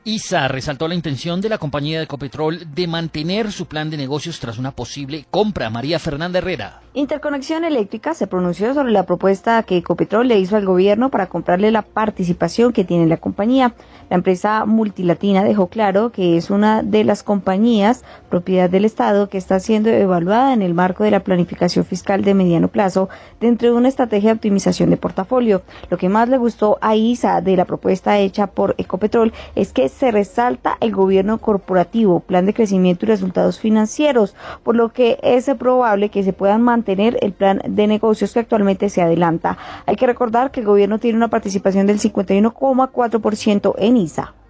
ISA resaltó la intención de la compañía de Ecopetrol de mantener su plan de negocios tras una posible compra. María Fernanda Herrera. Interconexión Eléctrica se pronunció sobre la propuesta que Ecopetrol le hizo al gobierno para comprarle la participación que tiene la compañía. La empresa multilatina dejó claro que es una de las compañías propiedad del Estado que está siendo evaluada en el marco de la planificación fiscal de mediano plazo dentro de una estrategia de optimización de portafolio. Lo que más le gustó a ISA de la propuesta hecha por Ecopetrol es que se resalta el gobierno corporativo, plan de crecimiento y resultados financieros, por lo que es probable que se puedan mantener el plan de negocios que actualmente se adelanta. Hay que recordar que el gobierno tiene una participación del 51,4% en ISA.